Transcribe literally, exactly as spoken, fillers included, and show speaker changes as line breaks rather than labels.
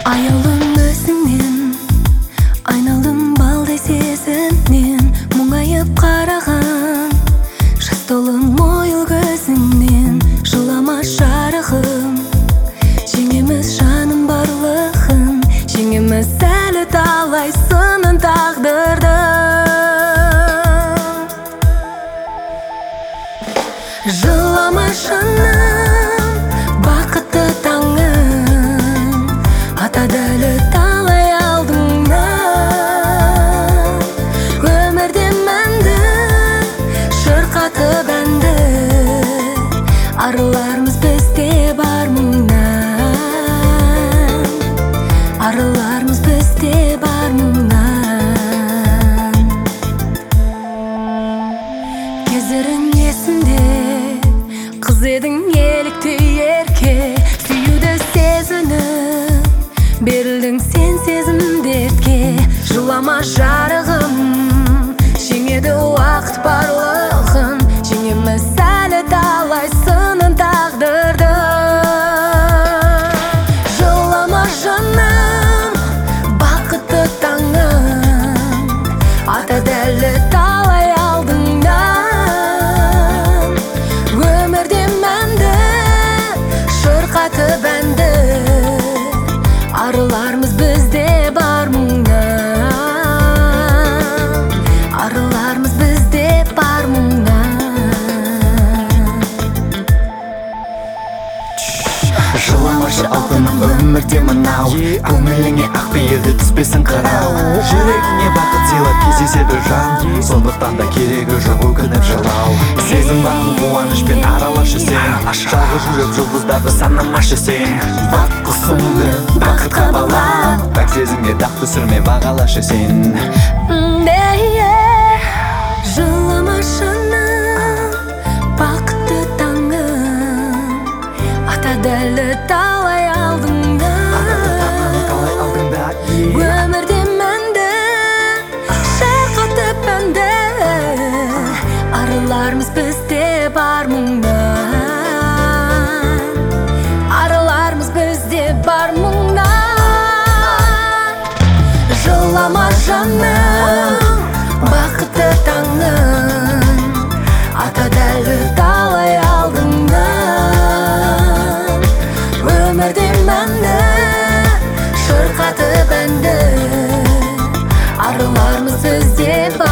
Ayolum özüңнен, айналдым балдай сезімнен, мұңайып қараған жас толы мойыл көзіңнен. Жылама жарығым, жеңеміз жаным барлығын, жеңеміз әлі талай сынын тағдырды. Жылама жаным, бақытты таңым, атады әлі талай алдыңнан. Өмірде мәнді шырқатып әнді, арылармыз бізде бар мұңнан, арылармыз бізде бар мұңнан. Кездерің есімде, қыз едің елікті ерке, сүйуді сезініп берілдің сен сезім дертке. Жылама жарығым, жеңеді уақыт барлығын, жеңеміз әлі талай сынын тағдырды. Жылама жаным, бақытты таңым, атады әлі талай алдыңнан. Өмірде мәнді шырқатып әнді, арылармыз бізде бар мұңнан, арылармыз бізде бар мұңнан.
Жыламашы алтыным, өмірде мынау, көңіліңе ақ пейілді түспесін қырау. Жүрегіңе бақыт сыйлап кездеседі жан, сондықтан да керегі жоқ өкініп жылау. Сезім бағын қуанышпен аралашы сен, жалғыз жүрек жұлдыздарды санамашы сен. Бақ құсыңды бақытқа балап, пәк сезімге дақ түсірме бағалашы сен.
Жылама жаным, бақытты таңым, атады әлі талай алдыңнан. Өмірде мәнді шырқатып әнді, арылармыз бізде бар мұңнан, арылармыз бізде бар мұңнан. Жылама жаным, бақытты таңым, атады әлі талай алдыңнан. Өмірде мәнді шырқатып әнді, арылармыз бізде бар